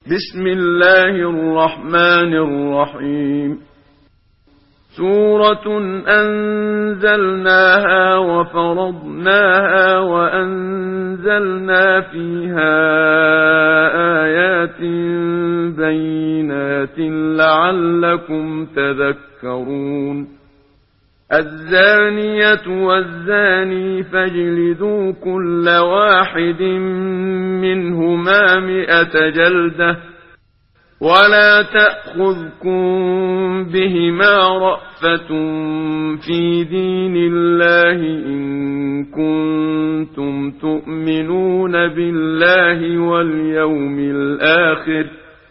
بسم الله الرحمن الرحيم سورة أنزلناها وفرضناها وأنزلنا فيها آيات بينات لعلكم تذكرون الزانية والزاني فاجلدوا كل واحد منهما 100 جلدة ولا تأخذكم بهما رأفة في دين الله إن كنتم تؤمنون بالله واليوم الآخر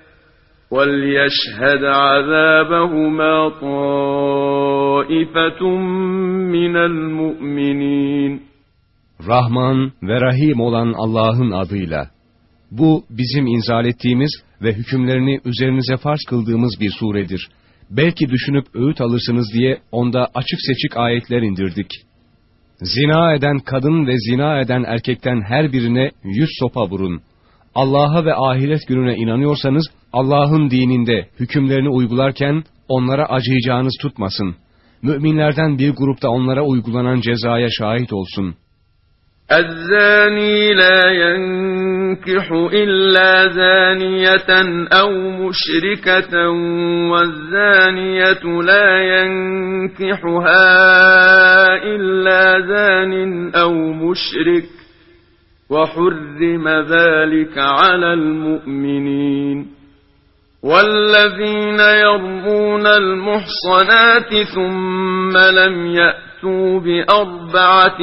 وليشهد عذابهما طائفة من المؤمنين. Rahman ve Rahim olan Allah'ın adıyla. Bu bizim inzal ettiğimiz ve hükümlerini üzerinize farz kıldığımız bir suredir. Belki düşünüp öğüt alırsınız diye onda açık seçik ayetler indirdik. Zina eden kadın ve zina eden erkekten her birine 100 sopa vurun. Allah'a ve ahiret gününe inanıyorsanız Allah'ın dininde hükümlerini uygularken onlara acıyacağınız tutmasın. Müminlerden bir grupta onlara uygulanan cezaya şahit olsun. الزاني لا ينكح إلا زانية أو مشركة والزانية لا ينكحها إلا زان أو مشرك وحرم ذلك على المؤمنين والذين يرمون المحصنات ثم لم يأتوا ب4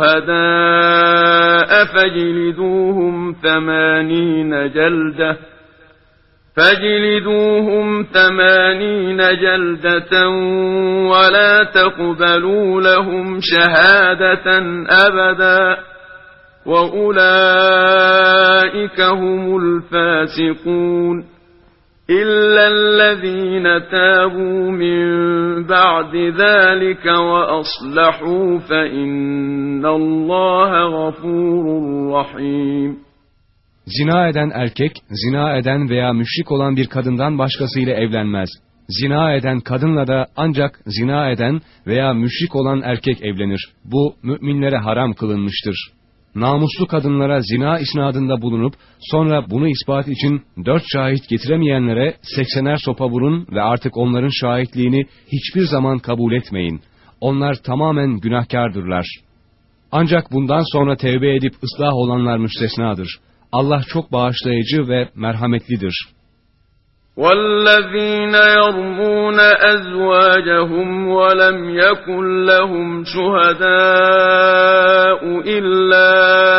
شهداء فاجلدوهم 80 جلدة ولا تقبلوا لهم شهادة أبدا وأولئك هم الفاسقون إلا الذين تابوا من بعد ذلك وأصلحوا فإن الله غفور رحيم. Zina eden erkek, zina eden veya müşrik olan bir kadından başkasıyla evlenmez. Zina eden kadınla da ancak zina eden veya müşrik olan erkek evlenir. Bu müminlere haram kılınmıştır. Namuslu kadınlara zina isnadında bulunup sonra bunu ispat için 4 şahit getiremeyenlere 80'er sopa vurun ve artık onların şahitliğini hiçbir zaman kabul etmeyin. Onlar tamamen günahkardırlar. Ancak bundan sonra tevbe edip ıslah olanlar müstesnadır. Allah çok bağışlayıcı ve merhametlidir. وَالَّذِينَ يَرْمُونَ أَزْوَاجَهُمْ وَلَمْ يَكُنْ لَهُمْ شُهَدَاءُ إِلَّا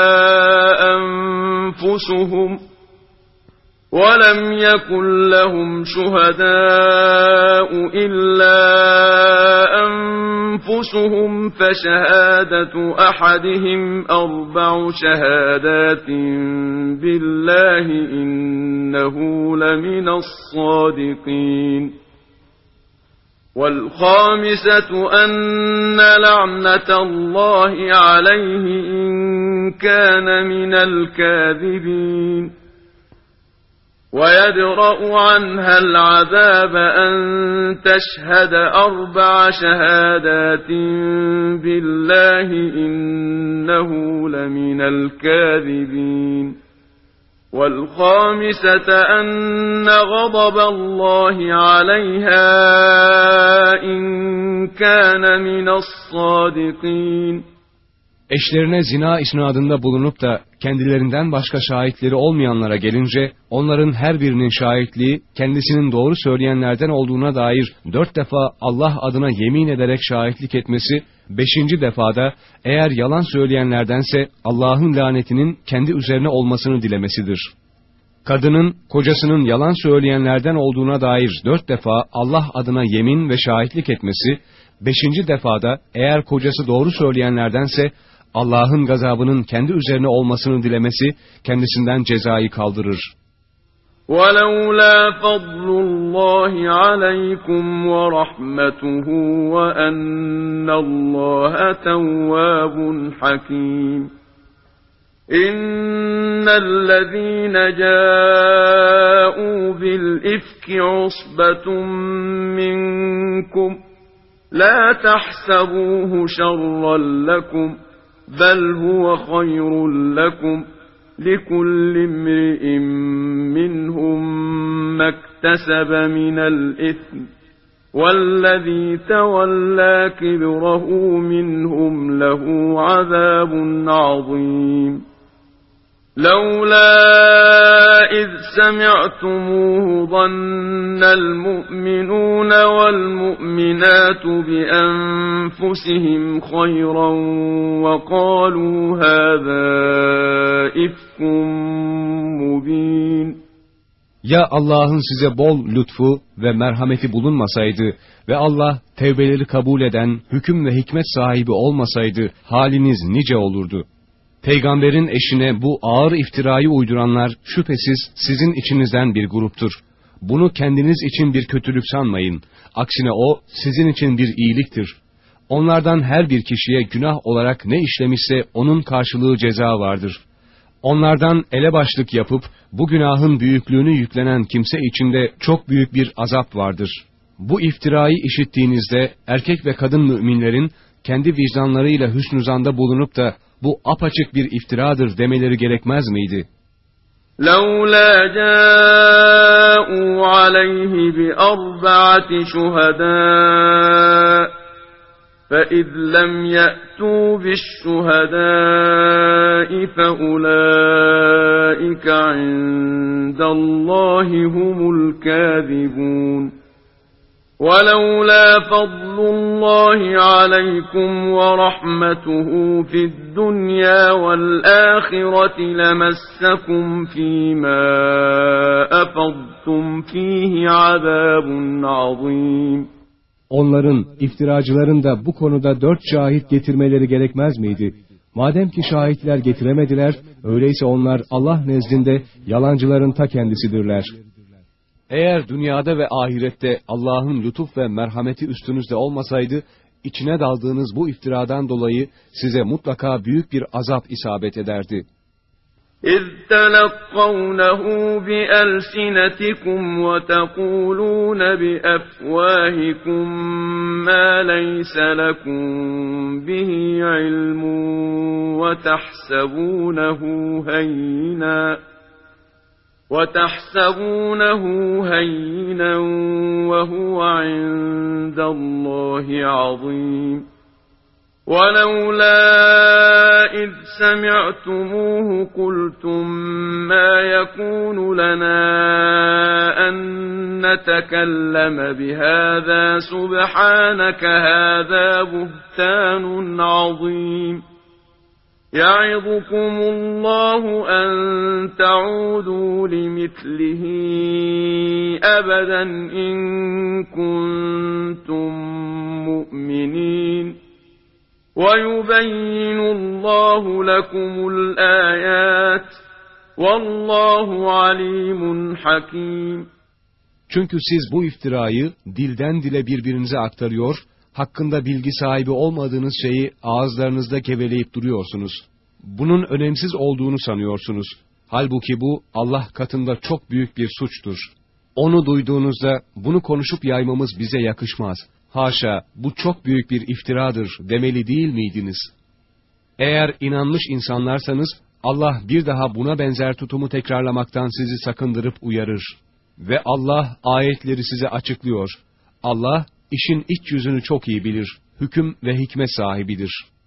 أنفسهم فشهادة أحدهم 4 شهادات بالله إنه لمن الصادقين والخامسة أن لعنة الله عليه إن كان من الكاذبين ويدرأ عنها العذاب أن تشهد 4 شهادات بالله إنه لمن الكاذبين والخامسة أن غضب الله عليها إن كان من الصادقين. Eşlerine zina isnadında bulunup da kendilerinden başka şahitleri olmayanlara gelince, onların her birinin şahitliği kendisinin doğru söyleyenlerden olduğuna dair 4 defa Allah adına yemin ederek şahitlik etmesi, 5. defada eğer yalan söyleyenlerdense Allah'ın lanetinin kendi üzerine olmasını dilemesidir. Kadının kocasının yalan söyleyenlerden olduğuna dair 4 defa Allah adına yemin ve şahitlik etmesi, 5. defada eğer kocası doğru söyleyenlerdense Allah'ın gazabının kendi üzerine olmasını dilemesi kendisinden cezayı kaldırır. وَلَوْلَا فَضْلُ اللّٰهِ عَلَيْكُمْ وَرَحْمَتُهُ وَأَنَّ اللّٰهَ تَوَّابٌ حَكِيمٌ إِنَّ الَّذِينَ جَاءُوا الإفك عصبة منكم لا تحسبوه شرا لكم بل هو خير لكم لكل امرئ منهم ما اكتسب من الإثم والذي تولى كبره منهم له عذاب عظيم لولا إذ سمعتموه ظن المؤمنون والمؤمنات بأنفسهم خيرا وقالوا هذا إفك مبين. Ya Allah'ın size bol lütfu ve merhameti bulunmasaydı ve Allah tevbeleri kabul eden, hüküm ve hikmet sahibi olmasaydı haliniz nice olurdu. Peygamberin eşine bu ağır iftirayı uyduranlar şüphesiz sizin içinizden bir gruptur. Bunu kendiniz için bir kötülük sanmayın. Aksine o sizin için bir iyiliktir. Onlardan her bir kişiye günah olarak ne işlemişse onun karşılığı ceza vardır. Onlardan elebaşlık yapıp bu günahın büyüklüğünü yüklenen kimse içinde çok büyük bir azap vardır. Bu iftirayı işittiğinizde erkek ve kadın müminlerin kendi vicdanlarıyla hüsnü zanda bulunup da bu apaçık bir iftiradır demeleri gerekmez miydi? لَوْلَا جَاءُوا عَلَيْهِ بِأَرْبَعَةِ شُهَدَاءَ فَإِذْ لَمْ يَأْتُوا بِالشُّهَدَاءِ فَأُولَٰئِكَ عِندَ اللَّهِ هُمُ الْكَاذِبُونَ وَلَوْلَا فَضْلُ اللَّهِ عَلَيْكُمْ وَرَحْمَتُهُ فِي الدُّنْيَا وَالْآخِرَةِ لَمَسَّكُمْ فِيمَا أَفَضْتُمْ فِيهِ عَذَابٌ عَظِيمٌ. Onların, iftiracıların da bu konuda 4 şahit getirmeleri gerekmez miydi? Madem ki şahitler getiremediler, öyleyse onlar Allah nezdinde yalancıların ta kendisidirler. Eğer dünyada ve ahirette Allah'ın lütuf ve merhameti üstünüzde olmasaydı, içine daldığınız bu iftiradan dolayı size mutlaka büyük bir azap isabet ederdi. إِذْ تَلَقَّوْنَهُ بِأَلْسِنَتِكُمْ وَتَقُولُونَ بِأَفْوَاهِكُمْ مَا لَيْسَ لَكُمْ بِهِ عِلْمٌ وَتَحْسَبُونَهُ هَيِّنًا وَهُوَ عِندَ اللَّهِ عَظِيمٌ وَلَوْلَا إِذْ سَمِعْتُمُوهُ قُلْتُمْ مَا يَكُونُ لَنَا أَن نَّتَكَلَّمَ بِهَذَا سُبْحَانَكَ هَذَا بُهْتَانٌ عَظِيمٌ يَعِظُكُمُ اللَّهُ أَن تَعُودُوا لِمِثْلِهِ أَبَدًا إِن كُنتُم مُّؤْمِنِينَ وَيُبَيِّنُ اللَّهُ لَكُمُ الْآيَاتِ وَاللّٰهُ عَلِيمٌ حَكِيمٌ. Çünkü siz bu iftirayı dilden dile birbirinize aktarıyor, hakkında bilgi sahibi olmadığınız şeyi ağızlarınızda geveleyip duruyorsunuz. Bunun önemsiz olduğunu sanıyorsunuz. Halbuki bu Allah katında çok büyük bir suçtur. Onu duyduğunuzda bunu konuşup yaymamız bize yakışmaz. Haşa, bu çok büyük bir iftiradır demeli değil miydiniz? Eğer inanmış insanlarsanız Allah bir daha buna benzer tutumu tekrarlamaktan sizi sakındırıp uyarır. Ve Allah ayetleri size açıklıyor. Allah işin iç yüzünü çok iyi bilir. Hüküm ve hikmet sahibidir.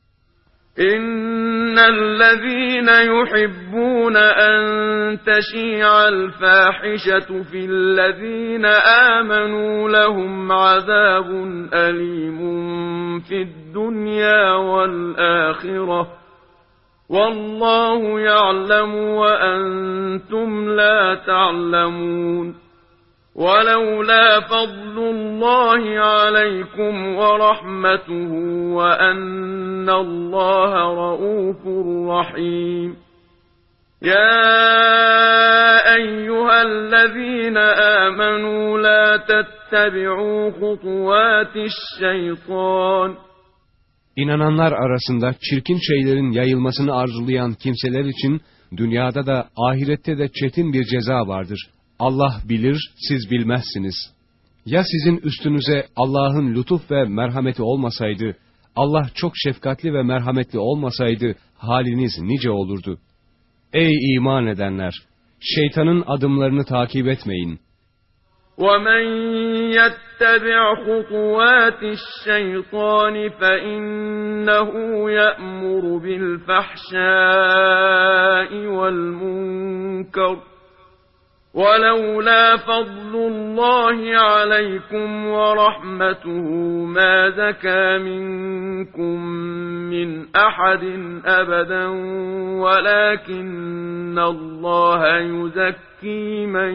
İnnellezîne yuhibbûne en teşî'al fâhişetu fillezîne âmenû lehum azâbun elîmun fid-dunyâ vel-âkhireh. Vallâhu ya'lemu ve entum lâ ta'lemûn. وَلَوْلَا فَضْلُ اللَّهِ عَلَيْكُمْ وَرَحْمَتُهُ وَأَنَّ اللَّهَ رَءُوفٌ رَحِيمٌ يَا أَيُّهَا الَّذِينَ آمَنُوا لَا تَتَّبِعُوا خُطُوَاتِ الشَّيْطَانِ. İnananlar arasında çirkin şeylerin yayılmasını arzulayan kimseler için dünyada da ahirette de çetin bir ceza vardır. Allah bilir, siz bilmezsiniz. Ya sizin üstünüze Allah'ın lütuf ve merhameti olmasaydı, Allah çok şefkatli ve merhametli olmasaydı, haliniz nice olurdu. Ey iman edenler! Şeytanın adımlarını takip etmeyin. وَمَنْ يَتَّبِعْ خُطُوَاتِ الشَّيْطَانِ فَإِنَّهُ يَأْمُرُ بِالْفَحْشَاءِ وَالْمُنكَرِ وَلَوْلَا فَضْلُ اللَّهِ عَلَيْكُمْ وَرَحْمَتُهُ مَا زَكَى مِنكُم مِّنْ أَحَدٍ أَبَدًا وَلَكِنَّ اللَّهَ يُزَكِّي مَن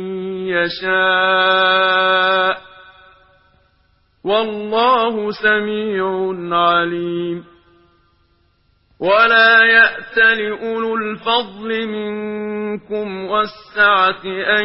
يَشَاءُ وَاللَّهُ سَمِيعٌ عَلِيمٌ وَلَا يَأْتَلِ أُولُو الْفَضْلِ مِنكُمْ وَالسَّعَةِ أَن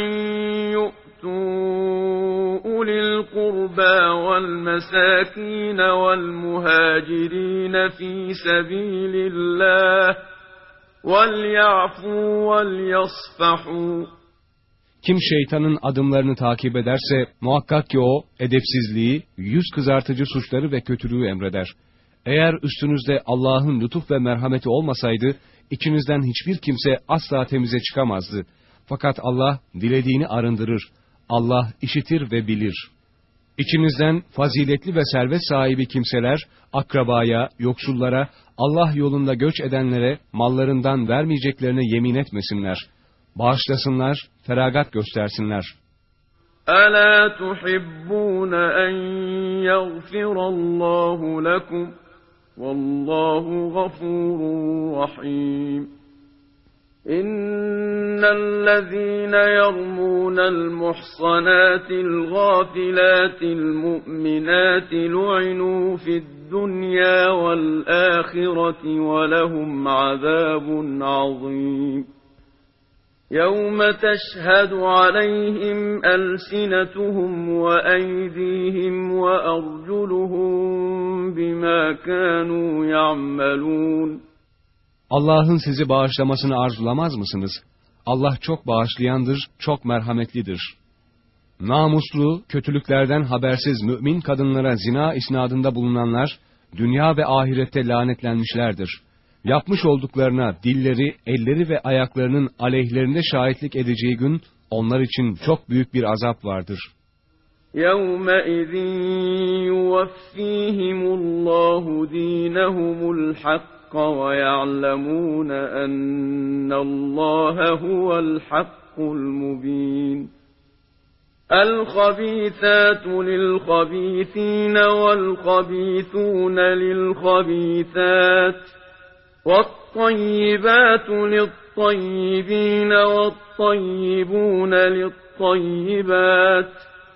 يُؤْتُوا أُولِي الْقُرْبَى وَالْمَسَاكِينَ وَالْمُهَاجِرِينَ فِي سَبِيلِ اللَّهِ وَلْيَعْفُوا وَلْيَصْفَحُوا. Kim şeytanın adımlarını takip ederse, muhakkak ki o, edepsizliği, yüz kızartıcı suçları ve kötülüğü emreder. Eğer üstünüzde Allah'ın lütuf ve merhameti olmasaydı, içinizden hiçbir kimse asla temize çıkamazdı. Fakat Allah dilediğini arındırır. Allah işitir ve bilir. İçinizden faziletli ve servet sahibi kimseler, akrabaya, yoksullara, Allah yolunda göç edenlere mallarından vermeyeceklerine yemin etmesinler. Bağışlasınlar, feragat göstersinler. أَلَا تُحِبُّونَ أَن يَغْفِرَ اللَّهُ لَكُمْ وَاللَّهُ غَفُورٌ رَّحِيمٌ إِنَّ الَّذِينَ يَرْمُونَ الْمُحْصَنَاتِ الْغَافِلَاتِ الْمُؤْمِنَاتِ لُعِنُوا فِي الدُّنْيَا وَالْآخِرَةِ وَلَهُمْ عَذَابٌ عَظِيمٌ يَوْمَ تَشْهَدُ عَلَيْهِمْ أَلْسِنَتُهُمْ وَأَيْدِيهِمْ وَأَرْجُلُهُم بِمَا كَانُوا يَعْمَلُونَ. Allah'ın sizi bağışlamasını arzulamaz mısınız? Allah çok bağışlayandır, çok merhametlidir. Namuslu, kötülüklerden habersiz mümin kadınlara zina isnadında bulunanlar, dünya ve ahirette lanetlenmişlerdir. Yapmış olduklarına dilleri, elleri ve ayaklarının aleyhlerinde şahitlik edeceği gün, onlar için çok büyük bir azap vardır. يَوْمَئِذٍ يُوَفِّيهِمُ اللّٰهُ دِينَهُمُ الْحَقَّ وَيَعْلَمُونَ أَنَّ اللّٰهَ هُوَ الْحَقُّ الْمُبِينُ الْخَبِيثَاتُ لِلْخَبِيثِينَ وَالْخَبِيثُونَ لِلْخَبِيثَاتِ وَالطَّيِّبَاتُ لِلطَّيِّبِينَ وَالطَّيِّبُونَ لِلطَّيِّبَاتِ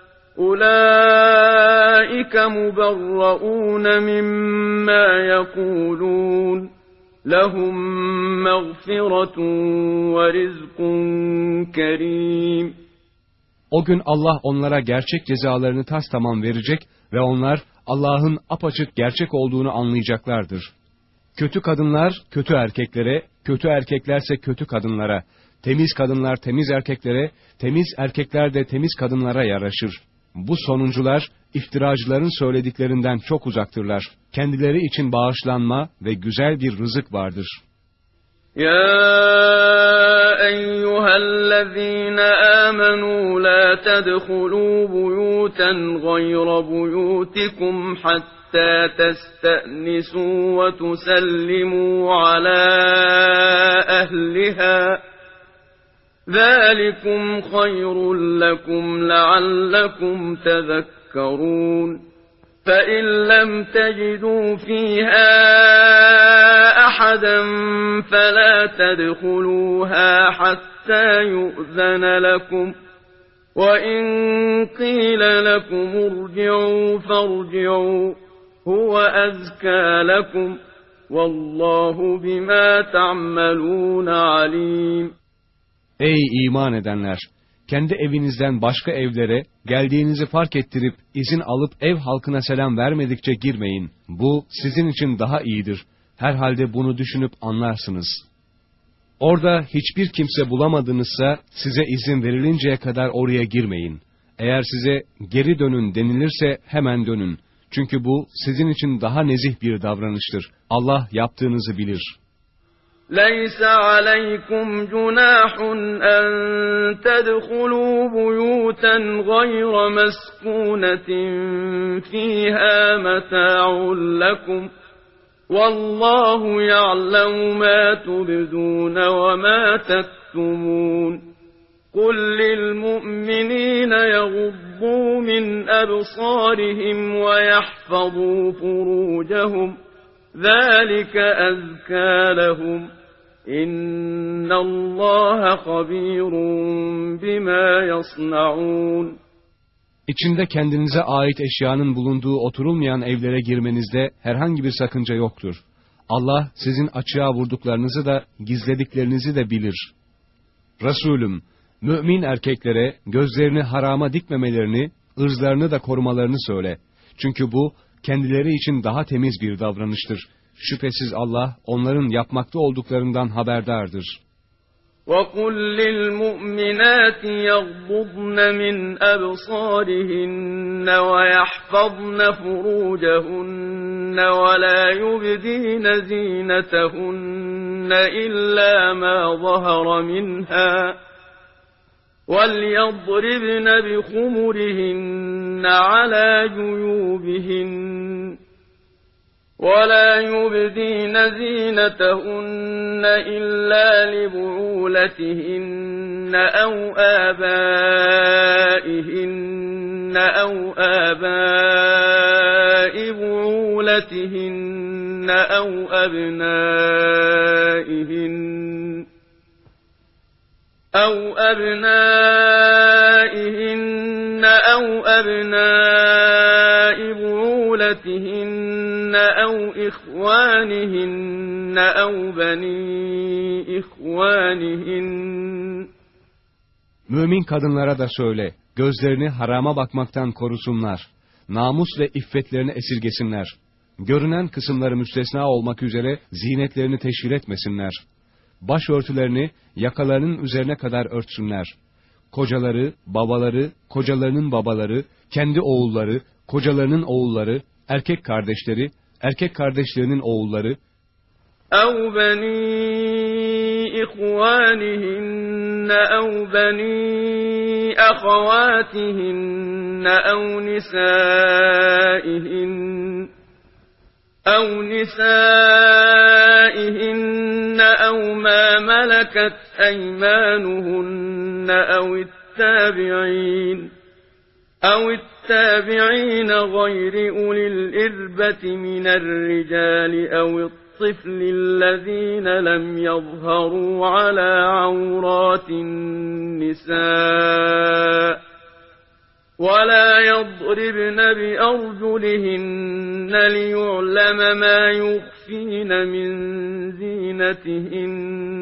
أُولَئِكَ مُبَرَّؤُونَ مِمَّا يَقُولُونَ لَهُم مَّغْفِرَةٌ وَرِزْقٌ كَرِيمٌ. O gün Allah onlara gerçek cezalarını tastamam verecek ve onlar Allah'ın apaçık gerçek olduğunu anlayacaklardır. Kötü kadınlar kötü erkeklere, kötü erkeklerse kötü kadınlara, temiz kadınlar temiz erkeklere, temiz erkekler de temiz kadınlara yaraşır. Bu sonuncular, iftiracıların söylediklerinden çok uzaktırlar. Kendileri için bağışlanma ve güzel bir rızık vardır. يَا أَيُّهَا الَّذِينَ آمَنُوا لَا تَدْخُلُوا بُيُوتًا غَيْرَ بُيُوتِكُمْ حَتَّى تَسْتَأْنِسُوا وَتُسَلِّمُوا عَلَى أَهْلِهَا ذَلِكُمْ خَيْرٌ لَكُمْ لَعَلَّكُمْ تَذَكَّرُونَ فَإِن لَّمْ تَجِدُوا فِيهَا أَحَدًا فَلَا تَدْخُلُوهَا حَتَّى يُؤْذَنَ لَكُمْ وَإِن قِيلَ لَكُمُ ارْجِعُوا فَارْجِعُوا هُوَ أَزْكَىٰ لَكُمْ وَاللَّهُ بِمَا تَعْمَلُونَ عَلِيمٌ. Ey iman edenler! Kendi evinizden başka evlere, geldiğinizi fark ettirip, izin alıp ev halkına selam vermedikçe girmeyin. Bu, sizin için daha iyidir. Herhalde bunu düşünüp anlarsınız. Orada hiçbir kimse bulamadınızsa size izin verilinceye kadar oraya girmeyin. Eğer size geri dönün denilirse hemen dönün. Çünkü bu sizin için daha nezih bir davranıştır. Allah yaptığınızı bilir. لَيْسَ عَلَيْكُمْ جُنَاحٌ أَن تَدْخُلُوا بُيُوتًا غَيْرَ مَسْكُونَةٍ فِيهَا مَتَاعٌ لَكُمْ وَاللَّهُ يَعْلَمُ مَا تُبْدُونَ وَمَا تَكْتُمُونَ قُل لِّلْمُؤْمِنِينَ يَغُضُّوا مِنْ أَبْصَارِهِمْ وَيَحْفَظُوا فُرُوجَهُمْ ذَلِكَ أَزْكَىٰ لَهُمْ إِنَّ اللّٰهَ خَبِيرٌ بِمَا يَصْنَعُونَ İçinde kendinize ait eşyanın bulunduğu oturulmayan evlere girmenizde herhangi bir sakınca yoktur. Allah sizin açığa vurduklarınızı da gizlediklerinizi de bilir. Resulüm, mümin erkeklere gözlerini harama dikmemelerini, ırzlarını da korumalarını söyle. Çünkü bu kendileri için daha temiz bir davranıştır. Şüphesiz Allah onların yapmakta olduklarından haberdardır. وَقُلْ لِلْمُؤْمِنَاتِ يَغْضُضْنَ مِنْ أَبْصَارِهِنَّ وَيَحْفَظْنَ فُرُوجَهُنَّ وَلَا يُبْدِينَ زِينَتَهُنَّ إِلَّا مَا ظَهَرَ مِنْهَا وَلْيَضْرِبْنَ بِخُمُرِهِنَّ عَلَى جُيُوبِهِنَّ وَلَا يُبْدِينَ زِينَتَهُنَّ إِلَّا لِبُعُولَتِهِنَّ أَوْ آبَائِهِنَّ أَوْ آبَاءِ بُعُولَتِهِنَّ أَوْ أَبْنَائِهِنَّ أَوْ أَبْنَاءِ بُعُولَتِهِنَّ أَوْ إِخْوَانِهِنَّ أَوْ بَنِي إِخْوَانِهِنَّ. Mümin kadınlara da söyle, gözlerini harama bakmaktan korusunlar. Namus ve iffetlerini esirgesinler. Görünen kısımları müstesna olmak üzere zinetlerini teşhir etmesinler. Başörtülerini yakalarının üzerine kadar örtsünler. Kocaları, babaları, kocalarının babaları, kendi oğulları, kocalarının oğulları, erkek kardeşleri, erkek kardeşlerinin oğulları, أَوْ بَنِي إِخْوَانِهِنَّ أَوْ بَنِي أَخَوَاتِهِنَّ أَوْ نِسَائِهِنَّ أَوْ مَا مَلَكَتْ أَيْمَانُهُنَّ أَوِ التَّابِعِينَ غَيْرِ أُولِي الْإِرْبَةِ مِنَ الرِّجَالِ أَوِ الطِّفْلِ الَّذِينَ لَمْ يَظْهَرُوا عَلَى عَوْرَاتِ النِّسَاءِ وَلَا يَضْرِبْنَ بِأَرْجُلِهِنَّ لِيُعْلَمَ مَا يُخْفِينَ مِنْ زِينَتِهِنَّ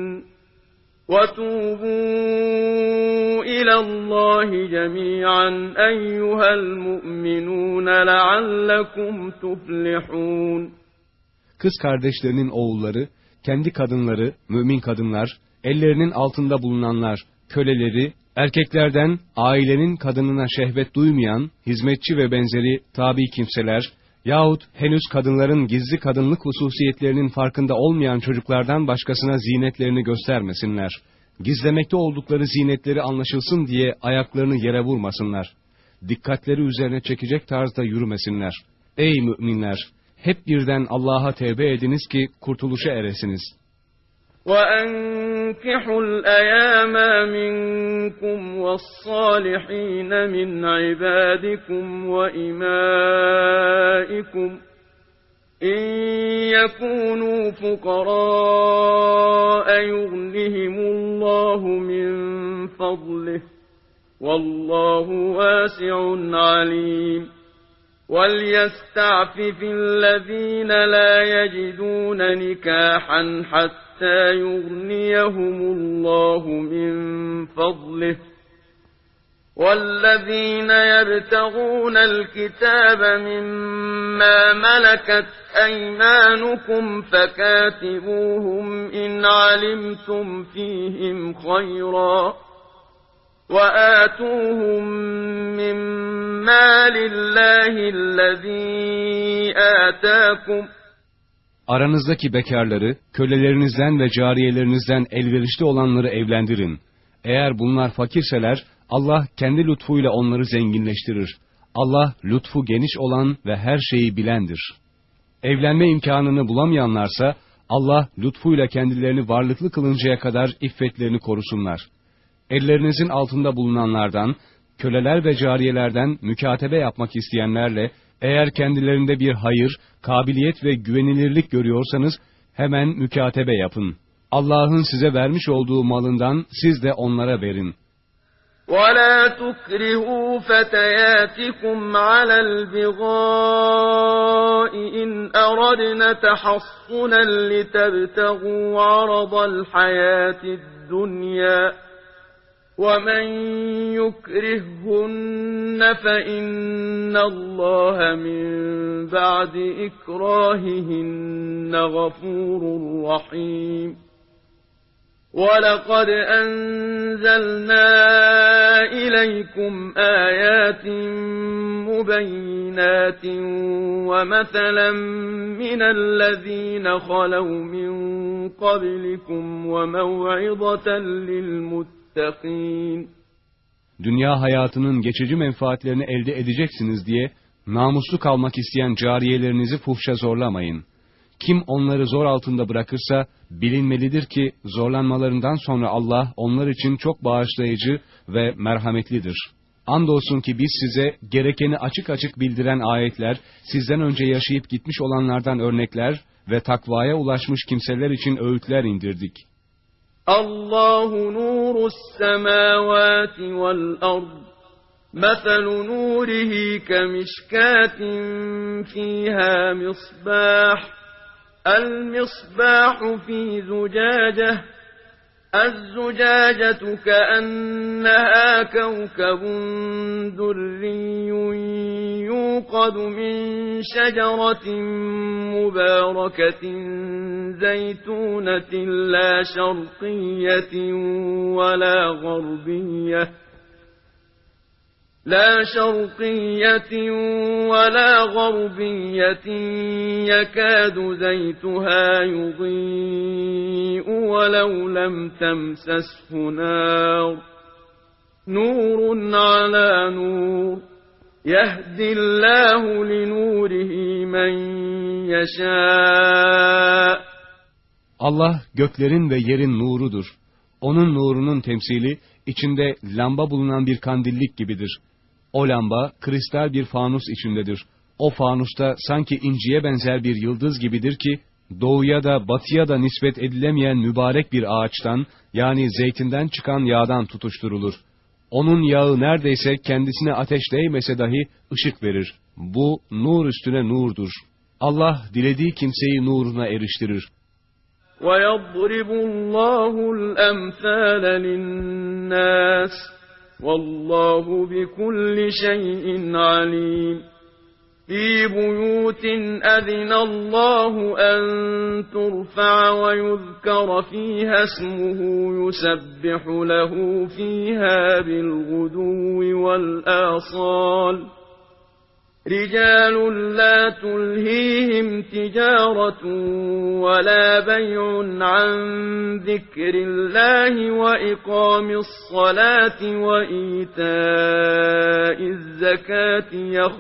وَتُوبُوا إِلَى اللَّهِ جَمِيعًا أَيُّهَا الْمُؤْمِنُونَ لَعَلَّكُمْ تُفْلِحُونَ. Kız kardeşlerinin oğulları, kendi kadınları, mümin kadınlar, ellerinin altında bulunanlar, köleleri, erkeklerden ailenin kadınına şehvet duymayan, hizmetçi ve benzeri tabi kimseler, yahut henüz kadınların gizli kadınlık hususiyetlerinin farkında olmayan çocuklardan başkasına zinetlerini göstermesinler. Gizlemekte oldukları zinetleri anlaşılsın diye ayaklarını yere vurmasınlar. Dikkatleri üzerine çekecek tarzda yürümesinler. Ey müminler! Hep birden Allah'a tevbe ediniz ki kurtuluşa eresiniz. وَأَنكِحُوا الْأَيَامَ مِنكُمْ وَالصَّالِحِينَ مِنْ عِبَادِكُمْ وَإِمَائِكُمْ إِنْ يَكُونُوا فُقَرَاءَ يُغْنِهِمُ اللَّهُ مِنْ فَضْلِهِ وَاللَّهُ وَاسِعٌ عَلِيمٌ. وَلْيَسْتَعْفِفِ الَّذِينَ لَا يَجِدُونَ نِكَاحًا حَتَّى يُغْنِيَهُمُ اللَّهُ مِنْ فَضْلِهِ وَالَّذ۪ينَ يَبْتَغُونَ الْكِتَابَ مِمَّا مَلَكَتْ أَيْمَانُكُمْ فَكَاتِبُوهُمْ إِنْ عَلِمْتُمْ فِيهِمْ خَيْرًا وَآتُوهُمْ مِنْ مَالِ اللّٰهِ الَّذ۪ي آتَاكُمْ. Aranızdaki bekarları, kölelerinizden ve cariyelerinizden elverişli olanları evlendirin. Eğer bunlar fakirseler, Allah kendi lütfuyla onları zenginleştirir. Allah lütfu geniş olan ve her şeyi bilendir. Evlenme imkanını bulamayanlarsa, Allah lütfuyla kendilerini varlıklı kılıncaya kadar iffetlerini korusunlar. Ellerinizin altında bulunanlardan, köleler ve cariyelerden mükatebe yapmak isteyenlerle, eğer kendilerinde bir hayır, kabiliyet ve güvenilirlik görüyorsanız, hemen mükatebe yapın. Allah'ın size vermiş olduğu malından siz de onlara verin. وَلَا تُكْرِهُوا فَتَيَاتِكُمْ عَلَى الْبِغَاءِ إِنْ أَرَدْنَ تَحَصُّنًا لِتَبْتَغُوا عَرَضَ الْحَيَاةِ الدُّنْيَا وَمَنْ يُكْرِههُّنَّ فَإِنَّ اللّٰهَ مِنْ بَعْدِ إِكْرَاهِهِنَّ غَفُورٌ رَحِيمٌ. وَلَقَدْ أَنزَلْنَا إِلَيْكُمْ آيَاتٍ مُبَيِّنَاتٍ وَمَثَلًا مِنَ الَّذ۪ينَ خَلَوْا مِنْ قَبْلِكُمْ وَمَوْعِظَةً لِلْمُتَّقِينَ. Dünya hayatının geçici menfaatlerini elde edeceksiniz diye, namuslu kalmak isteyen cariyelerinizi fuhşa zorlamayın. Kim onları zor altında bırakırsa, bilinmelidir ki zorlanmalarından sonra Allah onlar için çok bağışlayıcı ve merhametlidir. Andolsun ki biz size gerekeni açık açık bildiren ayetler, sizden önce yaşayıp gitmiş olanlardan örnekler ve takvaya ulaşmış kimseler için öğütler indirdik. Allahu nurus semavati vel ard. مَثَلُ نُورِهِ كَمِشْكَاةٍ فِيهَا مِصْبَاحٌ الْمِصْبَاحُ فِي زُجَاجَةٍ الزُّجَاجَةُ كَأَنَّهَا كَوْكَبٌ دُرِّيٌّ يُوقَدُ مِنْ شَجَرَةٍ مُبَارَكَةٍ زَيْتُونَةٍ لَا شَرْقِيَّةٍ ولا غربية يكاد زيتها يضيء ولو لم تمسسه نار نور على نور يهدي الله لنوره من يشاء. Allah göklerin ve yerin nurudur. Onun nurunun temsili içinde lamba bulunan bir kandillik gibidir. O lamba kristal bir fanus içindedir. O fanusta sanki inciye benzer bir yıldız gibidir ki, doğuya da batıya da nispet edilemeyen mübarek bir ağaçtan, yani zeytinden çıkan yağdan tutuşturulur. Onun yağı neredeyse kendisine ateş değmese dahi ışık verir. Bu nur üstüne nurdur. Allah dilediği kimseyi nuruna eriştirir. وَيَضْرِبُ اللّٰهُ الْأَمْثَالَ لِلنَّاسِ وَاللّٰهُ بِكُلِّ شَيْءٍ عَلِيمٌ. فِي بُيُوتٍ أَذِنَ اللّٰهُ أَنْ تُرْفَعَ وَيُذْكَرَ فِيهَا اسْمُهُ يُسَبِّحُ لَهُ فِيهَا بِالْغُدُوِّ وَالْآصَالِ. رِجَالٌ لَا تُلْهِيهِمْ تِجَارَةٌ وَلَا بَيْعٌ عَنْ ذِكْرِ اللّٰهِ وَإِقَامِ الصَّلَاةِ وَإِيتَاءِ الزَّكَاةِ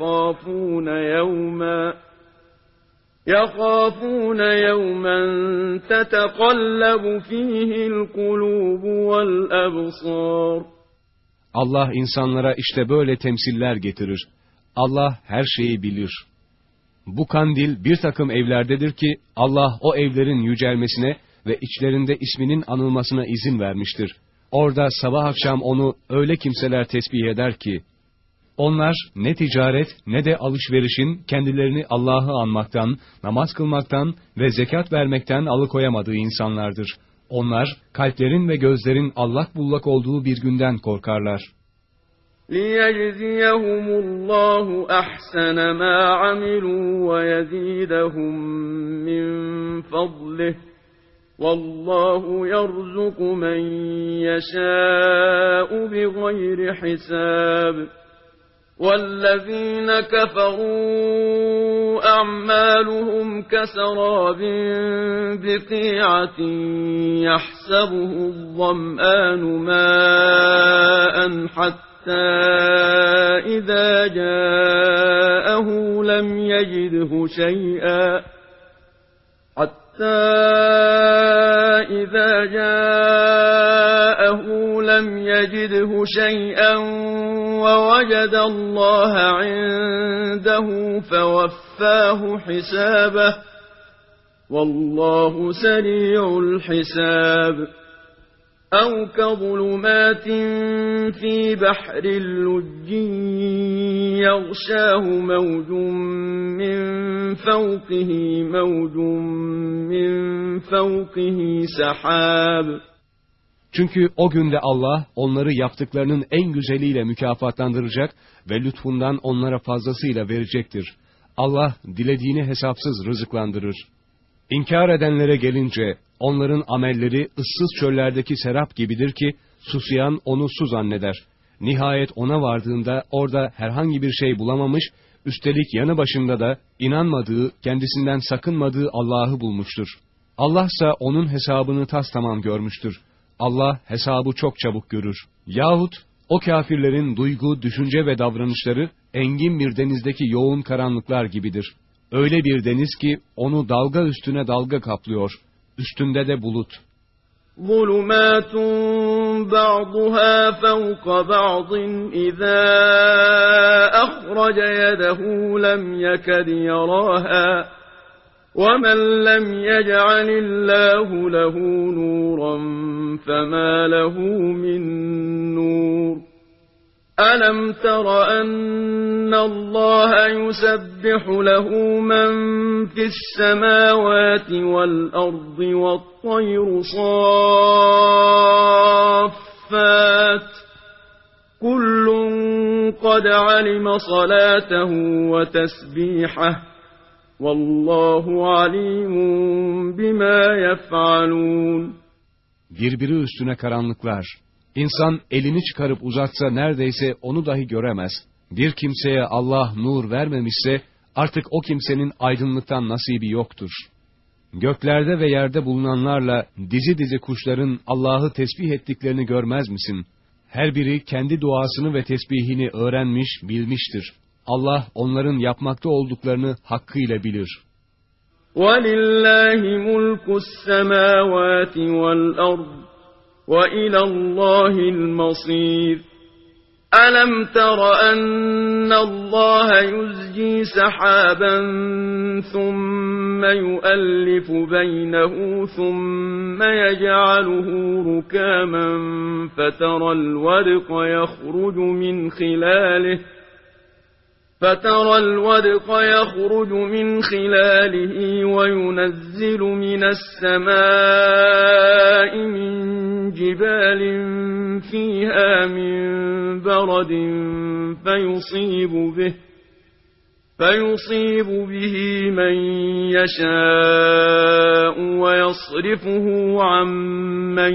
يَخَافُونَ يَوْمًا تَتَقَلَّبُ فِيهِ الْقُلُوبُ وَالْأَبْصَارُ. Allah insanlara işte böyle temsiller getirir. Allah her şeyi bilir. Bu kandil bir takım evlerdedir ki Allah o evlerin yücelmesine ve içlerinde isminin anılmasına izin vermiştir. Orada sabah akşam onu öyle kimseler tesbih eder ki, onlar ne ticaret ne de alışverişin kendilerini Allah'ı anmaktan, namaz kılmaktan ve zekat vermekten alıkoyamadığı insanlardır. Onlar kalplerin ve gözlerin allak bullak olduğu bir günden korkarlar. ليجزيهم الله أحسن ما عملوا ويزيدهم من فضله والله يرزق من يشاء بغير حساب والذين كفروا أعمالهم كسراب بقيعة يحسبه الظمآن ماء حتى إذا جاءه لم يجده شيئا ووجد الله عنده فوفاه حسابه والله سريع الحساب أو كظلمات في بحر اللج يغشاه موج من فوقه سحاب. Çünkü o günde Allah onları yaptıklarının en güzeliyle mükafatlandıracak ve lütfundan onlara fazlasıyla verecektir. Allah dilediğini hesapsız rızıklandırır. İnkar edenlere gelince onların amelleri ıssız çöllerdeki serap gibidir ki susayan onu su zanneder. Nihayet ona vardığında orada herhangi bir şey bulamamış, üstelik yanı başında da inanmadığı, kendisinden sakınmadığı Allah'ı bulmuştur. Allah ise onun hesabını tastamam görmüştür. Allah hesabı çok çabuk görür. Yahut o kâfirlerin duygu, düşünce ve davranışları engin bir denizdeki yoğun karanlıklar gibidir. Öyle bir deniz ki onu dalga üstüne dalga kaplıyor. Üstünde de bulut. ظُلُمَاتٌ بَعْضُهَا فَوْقَ بَعْضٍ إِذَا أَخْرَجَ يَدَهُ لَمْ يَكَدْ يَرَاهَا وَمَنْ لَمْ يَجْعَلِ اللَّهُ لَهُ نُورًا فَمَا لَهُ مِنْ نُورٍ أَلَمْ تَرَ أَنَّ اللَّهَ يُسَبِّحُ لَهُ مَنْ فِي السَّمَاوَاتِ وَالْأَرْضِ وَالطَّيْرُ صَافَّاتٍ كُلٌّ قَدْ عَلِمَ صَلَاتَهُ وَتَسْبِيحَهُ وَاللَّهُ عَلِيمٌ بِمَا يَفْعَلُونَ. Birbiri üstüne karanlıklar. İnsan elini çıkarıp uzatsa neredeyse onu dahi göremez. Bir kimseye Allah nur vermemişse artık o kimsenin aydınlıktan nasibi yoktur. Göklerde ve yerde bulunanlarla dizi dizi kuşların Allah'ı tesbih ettiklerini görmez misin? Her biri kendi duasını ve tesbihini öğrenmiş, bilmiştir. Allah onların yapmakta olduklarını hakkıyla bilir. وَلِلَّهِ مُلْكُ السَّمَاوَاتِ وَالْأَرْضِ وَإِلَى اللَّهِ الْمَصِيرُ أَلَمْ تَرَ أَنَّ اللَّهَ يُزْجِي سَحَابًا ثُمَّ يُؤَلِّفُ بَيْنَهُ ثُمَّ يَجْعَلُهُ رُكَامًا فَتَرَى الْوَدْقَ يَخْرُجُ مِنْ خِلَالِهِ وَيُنَزِّلُ مِنَ السَّمَاءِ مِنْ جِبَالٍ فِيهَا مِنْ بَرَدٍ فَيُصِيبُ بِهِ مَنْ يَشَاءُ وَيَصْرِفُهُ عَنْ مَنْ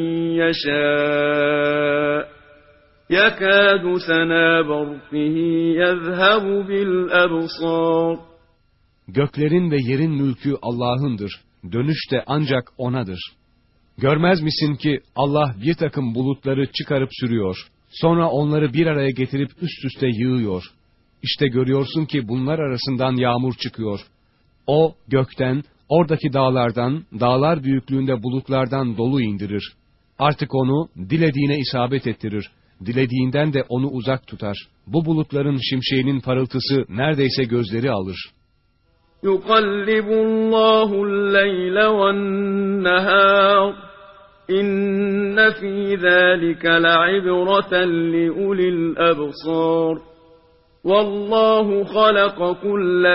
يَشَاءُ يَكَادُ سَنَا بَرْقِهِ يَذْهَبُ بِالْأَبْصَارِ. Göklerin ve yerin mülkü Allah'ındır. Dönüş de ancak O'nadır. Görmez misin ki Allah bir takım bulutları çıkarıp sürüyor. Sonra onları bir araya getirip üst üste yığıyor. İşte görüyorsun ki bunlar arasından yağmur çıkıyor. O gökten, oradaki dağlardan, dağlar büyüklüğünde bulutlardan dolu indirir. Artık onu dilediğine isabet ettirir. Dilediğinden de onu uzak tutar. Bu bulutların şimşeğinin parıltısı neredeyse gözleri alır. يُقَلِّبُ اللّٰهُ اللَّيْلَ وَالنَّهَارِ إِنَّ فِي ذَٰلِكَ لَعِبْرَةً لِأُولِي الْأَبْصَارِ وَاللّٰهُ خَلَقَ كُلَّ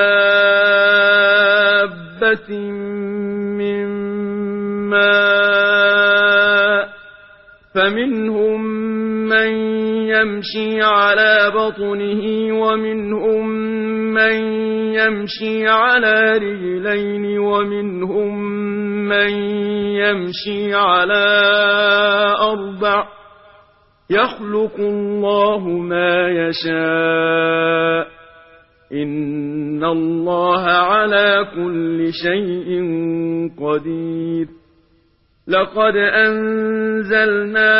دَابَّةٍ مِّن مَّاءٍ فَمِنْهُم من يمشي على بطنه ومنهم من يمشي على رجلين ومنهم من يمشي على أربع يخلق الله ما يشاء إن الله على كل شيء قدير لقد أنزلنا